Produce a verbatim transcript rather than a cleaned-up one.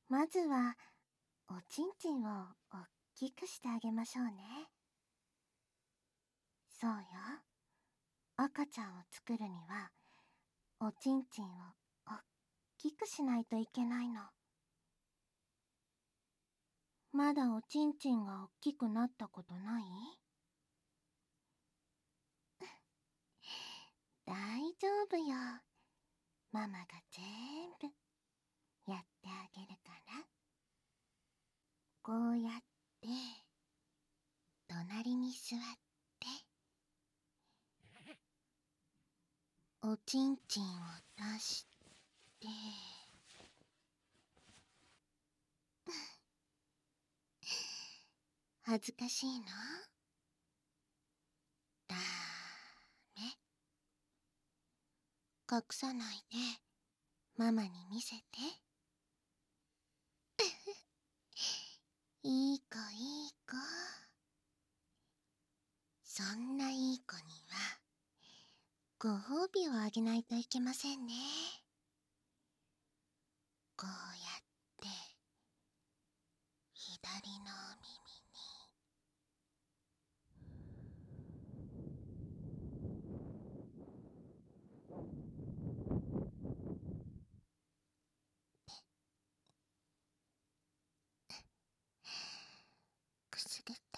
まずはおちんちんをおっきくしてあげましょうね。そうよ。赤ちゃんを作るにはおちんちんをおっきくしないといけないの。まだおちんちんがおっきくなったことない？大丈夫よ。ママが全部やってあげるから。こうやって隣に座っておちんちんを出して恥ずかしいの？だめ。隠さないでママに見せて。いい子いい子。そんないい子にはご褒美をあげないといけませんね。こうやって左のお耳にくすぐって